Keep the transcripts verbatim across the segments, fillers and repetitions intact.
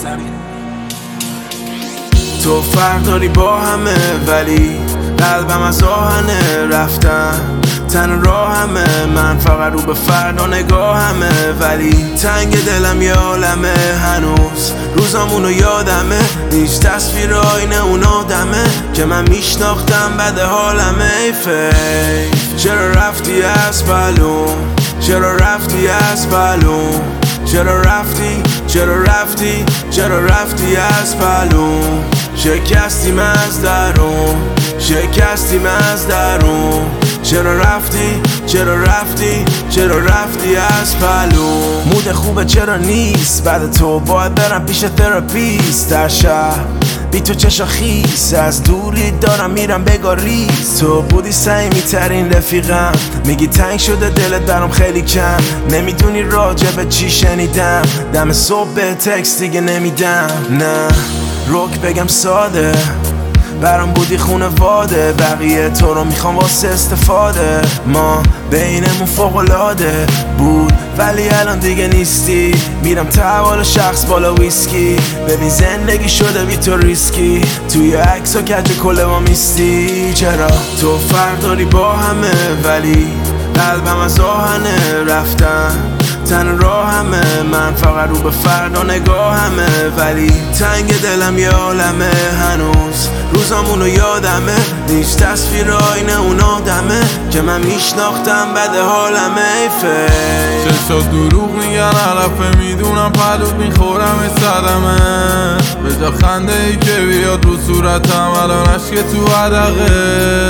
تو فرق داری با همه ولی قلبم از آهنه رفتن تن راه همه من فقط رو به فردا نگاه همه ولی تنگ دلم یه عالمه هنوز روزامونو یادمه هیچ تصویر آینه اون آدمه که من میشناختم بعد حالمه ای فیف چرا رفتی از پلوم چرا رفتی از پلوم چرا رفتی چرا رفتی چرا رفتی از پلوم شکستیم از درون شکستیم از درون چرا رفتی چرا رفتی چرا رفتی از پلوم مود خوبه چرا نیست بعد تو باید برم پیش تراپیست در شهر بی تو چشا خیس از دوری دارم میرم بگاریز تو بودی صمیمی ترین رفیقم میگی تنگ شده دلت برام خیلی کم نمیدونی راجع به چی شنیدم دم صبح به تکست دیگه نمیدم نه روک بگم ساده برام بودی خونواده بقیه تو رو میخوام واسه استفاده ما بینمون فوق‌العاده بود ولی الان دیگه نیستی میرم تحوال شخص بالا ویسکی ببین زندگی شده بی تو ریسکی توی عکس و کج کل ما میستی چرا تو فرق داری با همه ولی قلبم از آهنه رفتن تن راه همه من فقط رو به فردا نگاه همه ولی تنگ دلم یه عالمه هنوز روزامونو یادمه هیچ تصویر آینه اون آدمه که من میشناختم بعد حالمه ای فیف چشات دروغ میگن علفه میدونم پلوت میخورم صدمه به جا خنده ای که بیاد رو صورتم الان عشق تو عدقه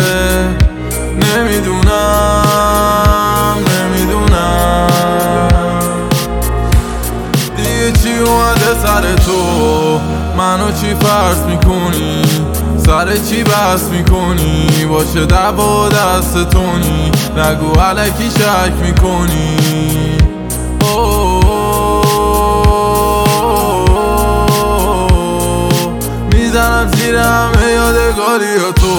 نمیدونم نمیدونم دیگه چی اومده سر تو منو چی فرض میکنی سر چی بحث میکنی باشه دعوا دست تونی نگو علکی شک میکنی میزنم زیر همه یادگاری تو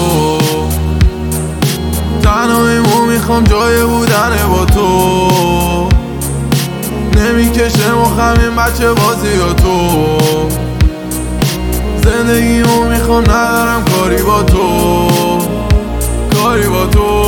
تنها میمون میخوام جای بودن با تو نمیکشه مخم این بچه بازی با تو زندگیمو میخوام ندارم کاری با تو کاری با تو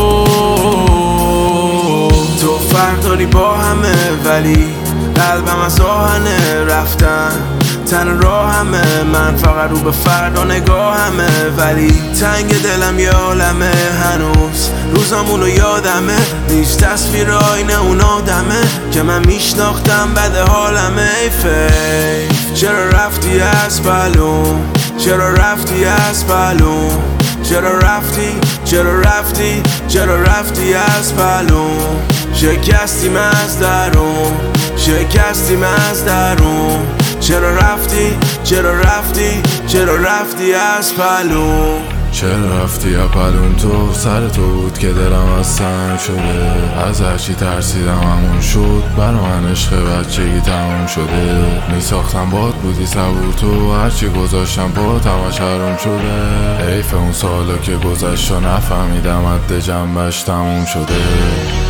تو فرق داری با همه ولی قلبم از آهنه رفتن تن راه همه من فقط رو به فردا نگاه همه ولی تنگ دلم یه عالمه هنوز روزامونو یادمه هیچ تصویر آینه اون آدمه که من میشناختم بعد حالمه ای فیف چرا رفتی از پلوم چرا رفتی از پلوم چرا رفتی چرا رفتی چرا رفتی از پلوم شکستیم از درون شکستیم از درون چرا رفتی چرا رفتی چرا رفتی از پلوم چرا رفتی اپلون تو سر تو بود که دلم از سنگ شده از هرچی ترسیدم همون شد برا من عشق بچگی تموم شده میساختم باد بودی صبور تو هرچی گذاشتم باد همش حروم شده حیف اون سالا که گذشت و نفهمیدم حد جنبش تموم شده